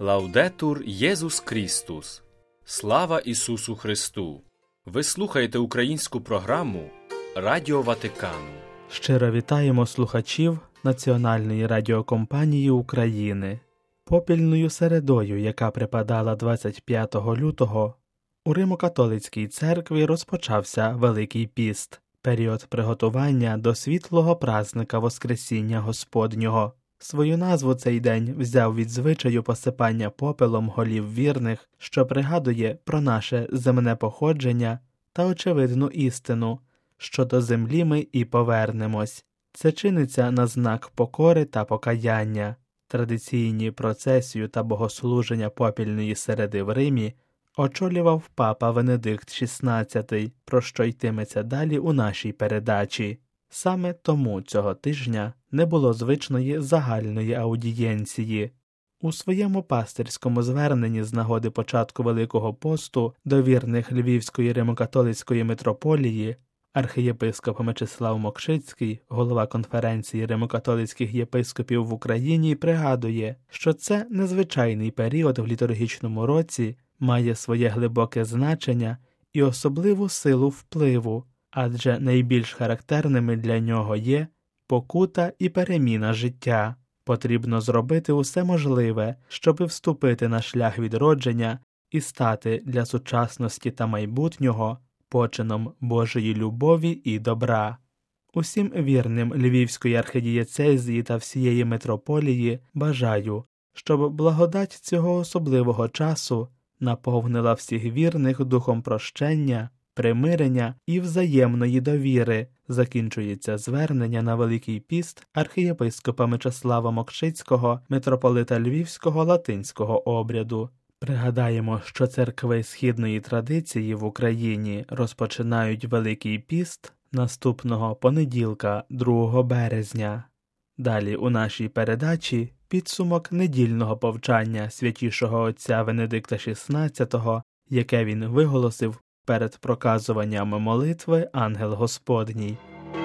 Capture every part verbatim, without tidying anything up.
Лаудетур Єсус Крістус! Слава Ісусу Христу! Ви слухаєте українську програму Радіо Ватикану. Щиро вітаємо слухачів Національної радіокомпанії України. Попільною середою, яка припадала двадцять п'ятого лютого, у Римо-католицькій церкві розпочався Великий піст, період приготування до світлого празника Воскресіння Господнього. Свою назву цей день взяв від звичаю посипання попелом голів вірних, що пригадує про наше земне походження та очевидну істину, що до землі ми і повернемось. Це чиниться на знак покори та покаяння. Традиційні процесію та богослуження попільної середи в Римі очолював папа Венедикт шістнадцятий, про що йтиметься далі у нашій передачі. Саме тому цього тижня не було звичної загальної аудієнції. У своєму пастирському зверненні з нагоди початку Великого посту до вірних Львівської Римо-католицької митрополії архієпископ Мечислав Мокшицький, голова конференції Римо-католицьких єпископів в Україні, пригадує, що це незвичайний період в літургічному році має своє глибоке значення і особливу силу впливу, адже найбільш характерними для нього є покута і переміна життя. Потрібно зробити усе можливе, щоби вступити на шлях відродження і стати для сучасності та майбутнього почином Божої любові і добра. Усім вірним Львівської архидієцезії та всієї митрополії бажаю, щоб благодать цього особливого часу наповнила всіх вірних духом прощення, примирення і взаємної довіри, закінчується звернення на Великий піст архієпископа Мечислава Мокшицького, митрополита Львівського латинського обряду. Пригадаємо, що церкви східної традиції в Україні розпочинають Великий піст наступного понеділка, другого березня. Далі у нашій передачі підсумок недільного повчання святішого отця Венедикта шістнадцятого, яке він виголосив перед проказуванням молитви «Ангел Господній».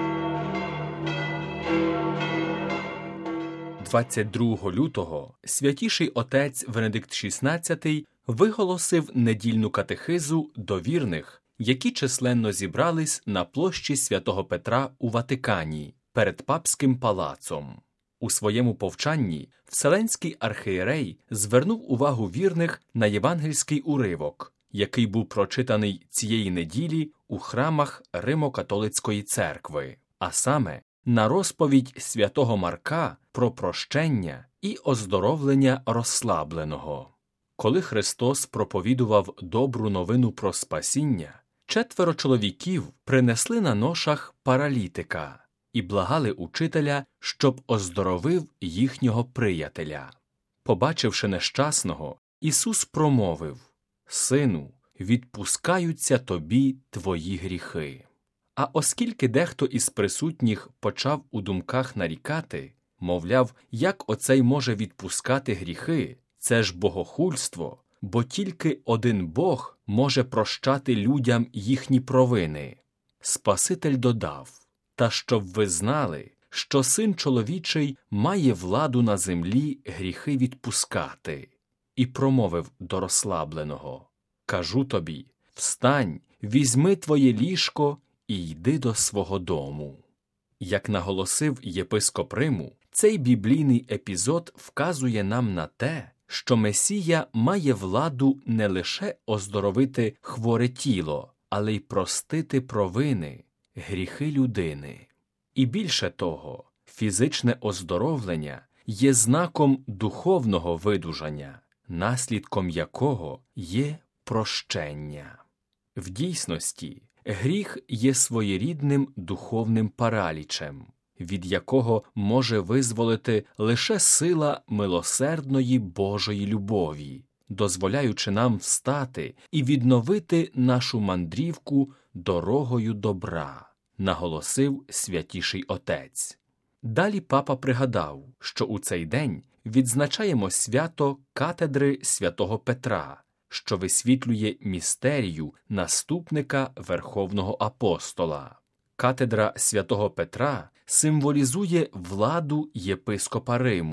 двадцять другого лютого святіший отець Венедикт шістнадцятий виголосив недільну катехизу до вірних, які численно зібрались на площі Святого Петра у Ватикані перед папським палацом. У своєму повчанні Вселенський архієрей звернув увагу вірних на євангельський уривок, який був прочитаний цієї неділі у храмах Римо-католицької церкви, а саме на розповідь святого Марка про прощення і оздоровлення розслабленого. Коли Христос проповідував добру новину про спасіння, четверо чоловіків принесли на ношах паралітика і благали учителя, щоб оздоровив їхнього приятеля. Побачивши нещасного, Ісус промовив: «Сину, відпускаються тобі твої гріхи». А оскільки дехто із присутніх почав у думках нарікати, мовляв, як оцей може відпускати гріхи, це ж богохульство, бо тільки один Бог може прощати людям їхні провини. Спаситель додав: «Та щоб ви знали, що Син чоловічий має владу на землі гріхи відпускати». І промовив до розслабленого: «Кажу тобі, встань, візьми твоє ліжко і йди до свого дому». Як наголосив єпископ Риму, цей біблійний епізод вказує нам на те, що Месія має владу не лише оздоровити хворе тіло, але й простити провини, гріхи людини. І більше того, фізичне оздоровлення є знаком духовного видужання, наслідком якого є прощення. В дійсності, гріх є своєрідним духовним паралічем, від якого може визволити лише сила милосердної Божої любові, дозволяючи нам встати і відновити нашу мандрівку дорогою добра, наголосив святіший отець. Далі папа пригадав, що у цей день відзначаємо свято катедри Святого Петра, що висвітлює містерію наступника Верховного Апостола. Катедра Святого Петра символізує владу єпископа Риму,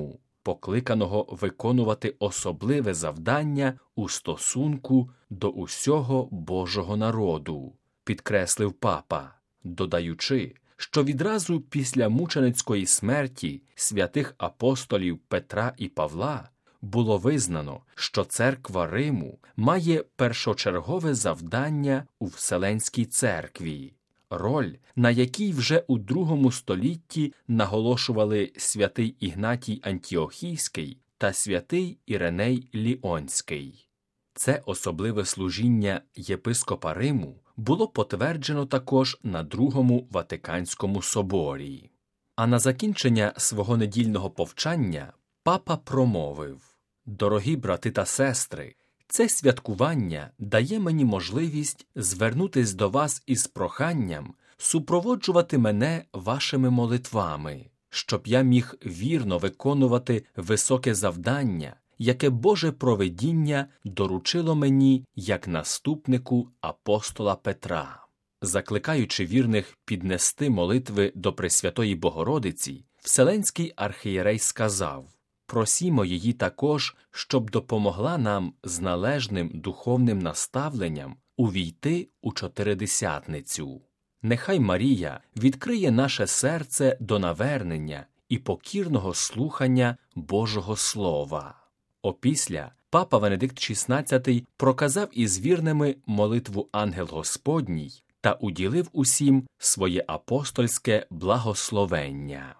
покликаного виконувати особливе завдання у стосунку до усього Божого народу, підкреслив папа, додаючи, що відразу після мученицької смерті святих апостолів Петра і Павла було визнано, що церква Риму має першочергове завдання у Вселенській церкві, роль, на якій вже у другому столітті наголошували святий Ігнатій Антіохійський та святий Іриней Ліонський. Це особливе служіння єпископа Риму було потверджено також на Другому Ватиканському соборі. А на закінчення свого недільного повчання папа промовив: «Дорогі брати та сестри, це святкування дає мені можливість звернутись до вас із проханням супроводжувати мене вашими молитвами, щоб я міг вірно виконувати високе завдання, яке Боже провидіння доручило мені як наступнику апостола Петра». Закликаючи вірних піднести молитви до Пресвятої Богородиці, Вселенський архієрей сказав: «Просімо її також, щоб допомогла нам з належним духовним наставленням увійти у Чотиридесятницю. Нехай Марія відкриє наше серце до навернення і покірного слухання Божого Слова». Опісля папа Венедикт шістнадцятий проказав із вірними молитву «Ангел Господній» та уділив усім своє апостольське благословення.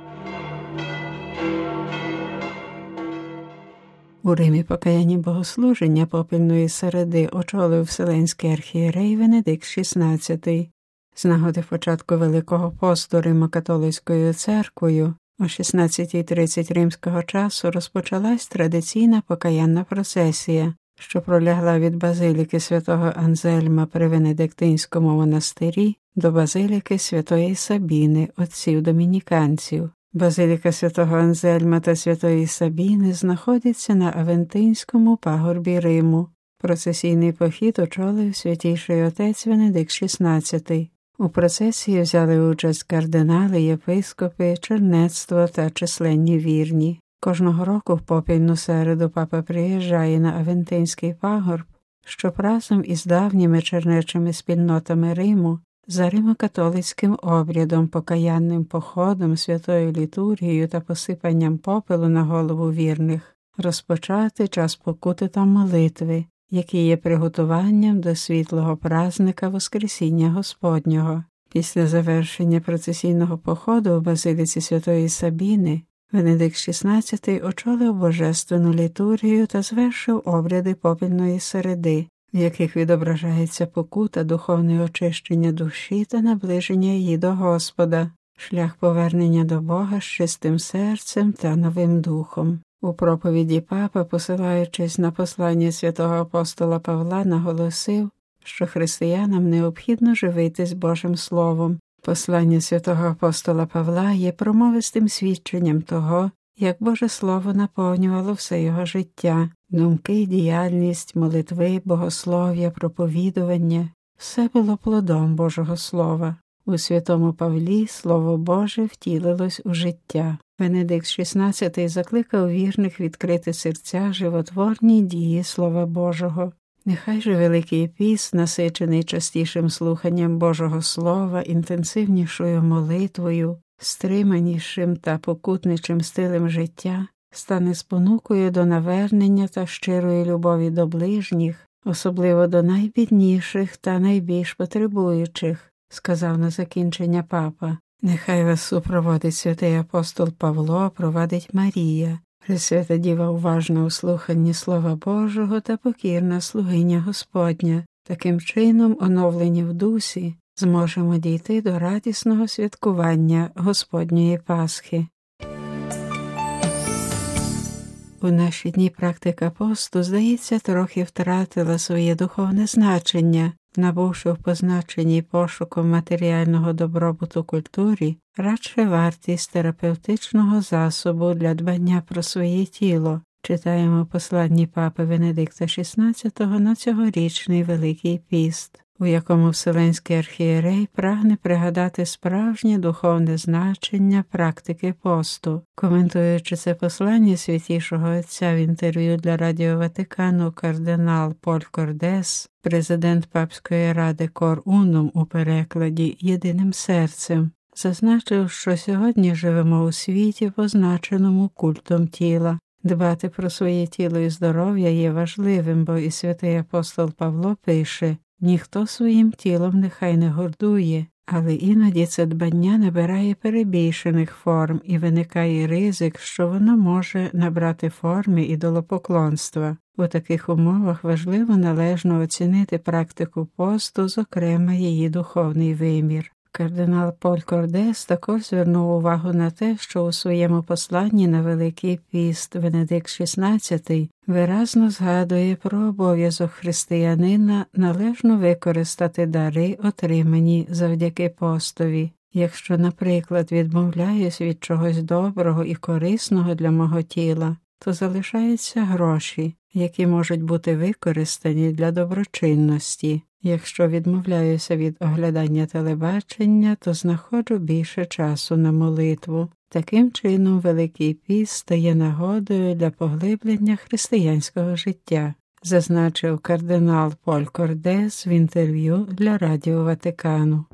У Римі покаянні богослуження попільної середи очолив Вселенський архієрей Венедикт шістнадцятий. З нагоди початку Великого посту Римо-католицькою церквою о шістнадцятій тридцять римського часу розпочалась традиційна покаянна процесія, що пролягла від базиліки святого Анзельма при Венедиктинському монастирі до базиліки святої Сабіни, отців-домініканців. Базиліка святого Анзельма та святої Сабіни знаходиться на Авентинському пагорбі Риму. Процесійний похід очолив святійший отець Венедикт шістнадцятий. У процесії взяли участь кардинали, єпископи, чернецтво та численні вірні. Кожного року в попільну середу папа приїжджає на Авентинський пагорб, щоб разом із давніми чернечими спільнотами Риму за римо-католицьким обрядом, покаянним походом, святою літургією та посипанням попелу на голову вірних розпочати час покути та молитви, які є приготуванням до світлого празника Воскресіння Господнього. Після завершення процесійного походу в базиліці святої Сабіни Венедикт шістнадцятий очолив божественну літургію та звершив обряди попільної середи, в яких відображається покута, духовне очищення душі та наближення її до Господа, шлях повернення до Бога з чистим серцем та новим духом. У проповіді папа, посилаючись на послання святого апостола Павла, наголосив, що християнам необхідно живитись Божим Словом. Послання святого апостола Павла є промовистим свідченням того, як Боже Слово наповнювало все його життя, думки, діяльність, молитви, богослов'я, проповідування – все було плодом Божого Слова. У святому Павлі Слово Боже втілилось у життя. Венедикт шістнадцятий закликав вірних відкрити серця животворній дії Слова Божого. Нехай же Великий піст, насичений частішим слуханням Божого Слова, інтенсивнішою молитвою, стриманішим та покутничим стилем життя, стане спонукою до навернення та щирої любові до ближніх, особливо до найбідніших та найбільш потребуючих, сказав на закінчення папа. Нехай вас супроводить святий апостол Павло, провадить Марія, Пресвята Діва уважна у слуханні Слова Божого та покірна слугиня Господня. Таким чином, оновлені в дусі, зможемо дійти до радісного святкування Господньої Пасхи. У наші дні практика посту, здається, трохи втратила своє духовне значення, набувши в позначенні пошуком матеріального добробуту культурі, радше вартість терапевтичного засобу для дбання про своє тіло, читаємо в посланні папи Венедикта шістнадцятого на цьогорічний Великий піст. у якому Вселенський архієрей прагне пригадати справжнє духовне значення практики посту. Коментуючи це послання Святішого Отця в інтерв'ю для Радіо Ватикану, кардинал Поль Кордес, президент Папської ради Cor Unum у перекладі «Єдиним серцем», зазначив, що сьогодні живемо у світі, позначеному культом тіла. Дбати про своє тіло і здоров'я є важливим, бо і святий апостол Павло пише: «Ніхто своїм тілом нехай не гордує», але іноді це дбання набирає перебільшених форм і виникає ризик, що воно може набрати форми ідолопоклонства. У таких умовах важливо належно оцінити практику посту, зокрема її духовний вимір. Кардинал Поль Кордес також звернув увагу на те, що у своєму посланні на Великий піст Венедикт шістнадцятий виразно згадує про обов'язок християнина належно використати дари, отримані завдяки постові. Якщо, наприклад, відмовляюсь від чогось доброго і корисного для мого тіла, то залишаються гроші, які можуть бути використані для доброчинності. Якщо відмовляюся від оглядання телебачення, то знаходжу більше часу на молитву. Таким чином, Великий піст стає нагодою для поглиблення християнського життя, зазначив кардинал Поль Кордес в інтерв'ю для Радіо Ватикану.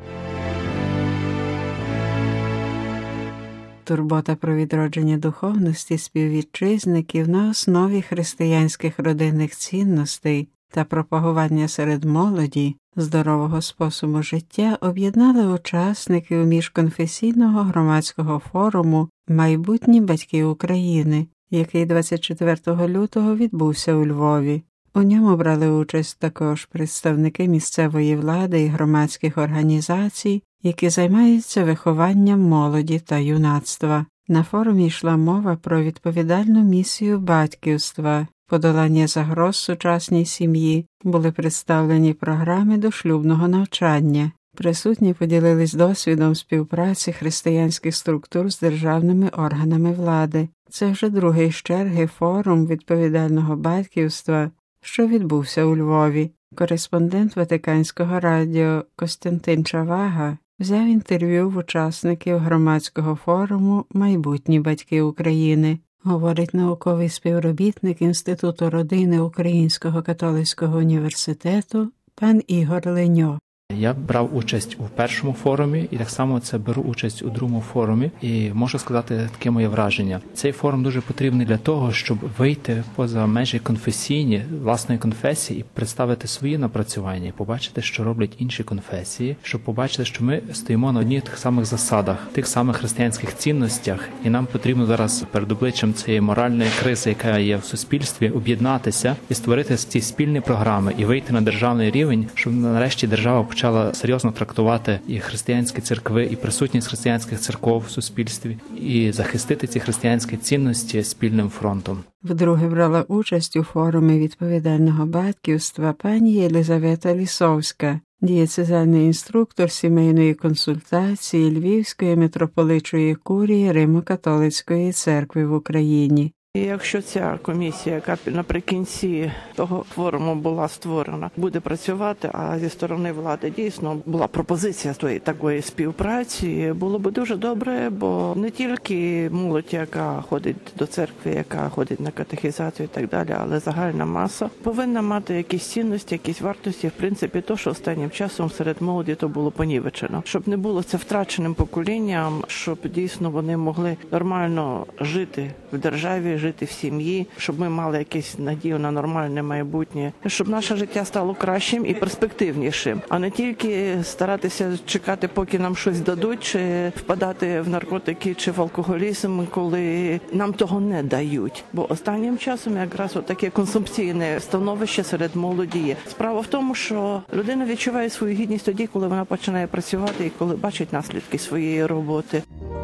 Турбота про відродження духовності співвітчизників на основі християнських родинних цінностей та пропагування серед молоді здорового способу життя об'єднали учасників міжконфесійного громадського форуму «Майбутні батьки України», який двадцять четвертого лютого відбувся у Львові. У ньому брали участь також представники місцевої влади і громадських організацій, які займаються вихованням молоді та юнацтва. На форумі йшла мова про відповідальну місію батьківства, подолання загроз сучасній сім'ї, були представлені програми дошлюбного навчання. Присутні поділились досвідом співпраці християнських структур з державними органами влади. Це вже другий з черги форум відповідального батьківства, що відбувся у Львові. Кореспондент Ватиканського радіо Костянтин Чавага взяв інтерв'ю в учасників громадського форуму «Майбутні батьки України». Говорить науковий співробітник Інституту родини Українського католицького університету пан Ігор Леньо. Я брав участь у першому форумі і так само це беру участь у другому форумі. І можу сказати таке моє враження. Цей форум дуже потрібний для того, щоб вийти поза межі конфесійні, власної конфесії і представити свої напрацювання, і побачити, що роблять інші конфесії, щоб побачити, що ми стоїмо на одних тих самих засадах, тих самих християнських цінностях, і нам потрібно зараз перед обличчям цієї моральної кризи, яка є в суспільстві, об'єднатися і створити ці спільні програми і вийти на державний рівень, щоб нарешті держава почала серйозно трактувати і християнські церкви, і присутність християнських церков в суспільстві, і захистити ці християнські цінності спільним фронтом. Вдруге брала участь у форумі відповідального батьківства пані Єлизавета Лісовська, дієцезальний інструктор сімейної консультації Львівської митрополичої курії Римо-католицької церкви в Україні. І якщо ця комісія, яка наприкінці того форуму була створена, буде працювати, а зі сторони влади дійсно була пропозиція тої такої співпраці, було б дуже добре, бо не тільки молодь, яка ходить до церкви, яка ходить на катехізацію і так далі, але загальна маса повинна мати якісь цінності, якісь вартості, в принципі, то, що останнім часом серед молоді то було понівечено. Щоб не було це втраченим поколінням, щоб дійсно вони могли нормально жити в державі, жити в сім'ї, щоб ми мали якусь надію на нормальне майбутнє, щоб наше життя стало кращим і перспективнішим, а не тільки старатися чекати, поки нам щось дадуть, чи впадати в наркотики, чи в алкоголізм, коли нам того не дають. Бо останнім часом якраз таке консумпційне становище серед молоді є. Справа в тому, що людина відчуває свою гідність тоді, коли вона починає працювати і коли бачить наслідки своєї роботи.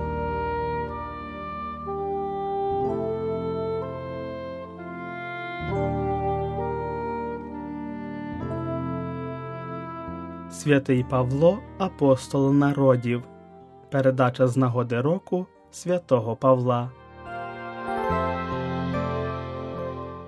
Святий Павло – апостол народів. Передача з нагоди року святого Павла.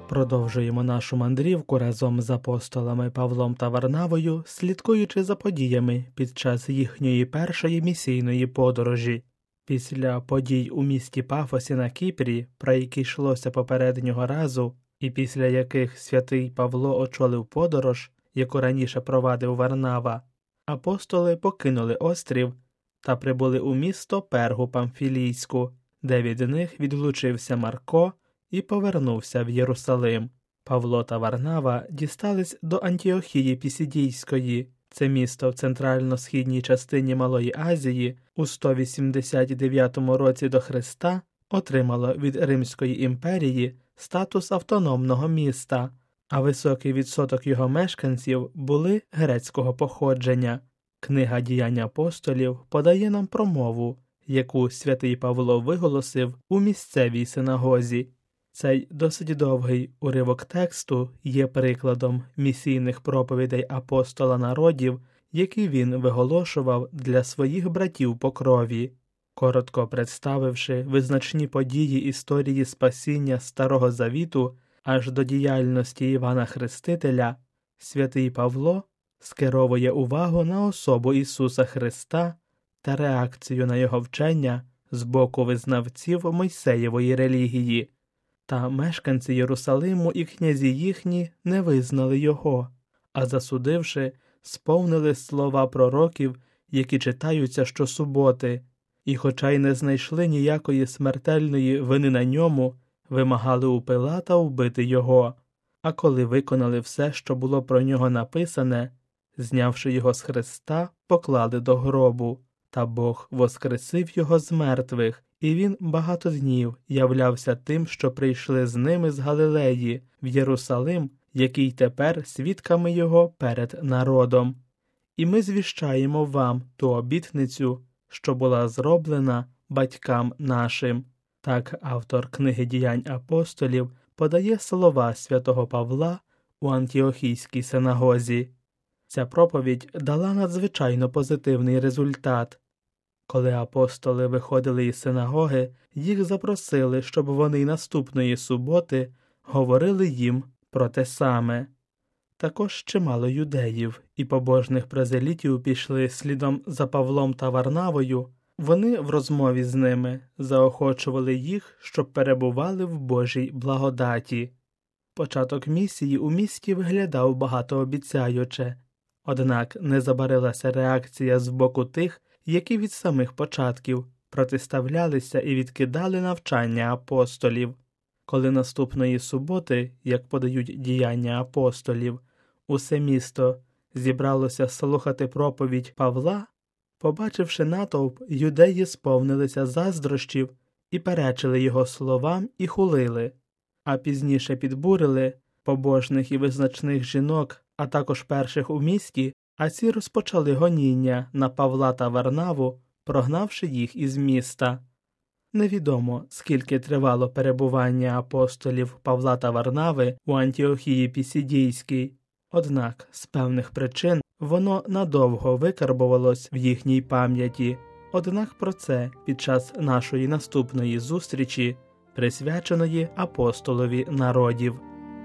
Продовжуємо нашу мандрівку разом з апостолами Павлом та Варнавою, слідкуючи за подіями під час їхньої першої місійної подорожі. Після подій у місті Пафосі на Кіпрі, про які йшлося попереднього разу, і після яких святий Павло очолив подорож, яку раніше провадив Варнава, апостоли покинули острів та прибули у місто Пергу Памфілійську, де від них відлучився Марко і повернувся в Єрусалим. Павло та Варнава дістались до Антіохії Пісідійської. Це місто в центрально-східній частині Малої Азії у сто вісімдесят дев'ятому році до Христа отримало від Римської імперії статус автономного міста, а високий відсоток його мешканців були грецького походження. Книга «Діянь апостолів» подає нам промову, яку святий Павло виголосив у місцевій синагозі. Цей досить довгий уривок тексту є прикладом місійних проповідей апостола народів, які він виголошував для своїх братів по крові. Коротко представивши визначні події історії спасіння Старого Завіту аж до діяльності Івана Хрестителя, святий Павло скеровує увагу на особу Ісуса Христа та реакцію на його вчення з боку визнавців Мойсеєвої релігії. Та мешканці Єрусалиму і князі їхні не визнали його, а засудивши, сповнили слова пророків, які читаються щосуботи, і хоча й не знайшли ніякої смертельної вини на ньому, вимагали у Пилата вбити його. А коли виконали все, що було про нього написане, знявши його з хреста, поклали до гробу. Та Бог воскресив його з мертвих, і він багато днів являвся тим, що прийшли з ними з Галилеї в Єрусалим, який тепер свідками його перед народом. І ми звіщаємо вам ту обітницю, що була зроблена батькам нашим. Так автор книги «Діянь апостолів» подає слова святого Павла у Антіохійській синагозі. Ця проповідь дала надзвичайно позитивний результат. Коли апостоли виходили із синагоги, їх запросили, щоб вони наступної суботи говорили їм про те саме. Також чимало юдеїв і побожних прозелітів пішли слідом за Павлом та Варнавою. Вони в розмові з ними заохочували їх, щоб перебували в Божій благодаті. Початок місії у місті виглядав багатообіцяюче. Однак не забарилася реакція з боку тих, які від самих початків протиставлялися і відкидали навчання апостолів. Коли наступної суботи, як подають діяння апостолів, усе місто зібралося слухати проповідь Павла, побачивши натовп, юдеї сповнилися заздрощів і перечили його словам і хулили, а пізніше підбурили побожних і визначних жінок, а також перших у місті, а ці розпочали гоніння на Павла та Варнаву, прогнавши їх із міста. Невідомо, скільки тривало перебування апостолів Павла та Варнави у Антіохії Пісідійській, однак з певних причин воно надовго викарбувалось в їхній пам'яті. Однак про це під час нашої наступної зустрічі, присвяченої апостолові народів.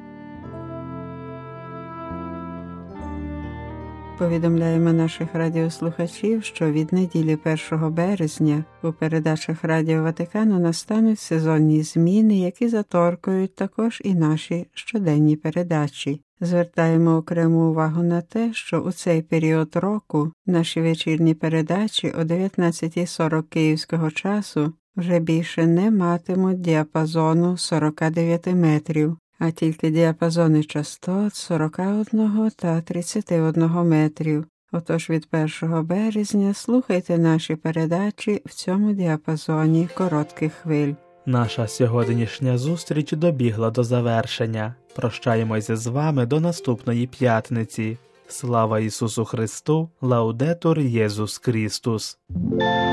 Повідомляємо наших радіослухачів, що від неділі першого березня у передачах Радіо Ватикану настануть сезонні зміни, які заторкають також і наші щоденні передачі. Звертаємо окрему увагу на те, що у цей період року наші вечірні передачі о дев'ятнадцятій сорок київського часу вже більше не матимуть діапазону сорок дев'ять метрів, а тільки діапазони частот сорок один та тридцять один метрів. Отож від першого березня слухайте наші передачі в цьому діапазоні коротких хвиль. Наша сьогоднішня зустріч добігла до завершення. Прощаємося з вами до наступної п'ятниці. Слава Ісусу Христу! Лаудетур Єсус Христос!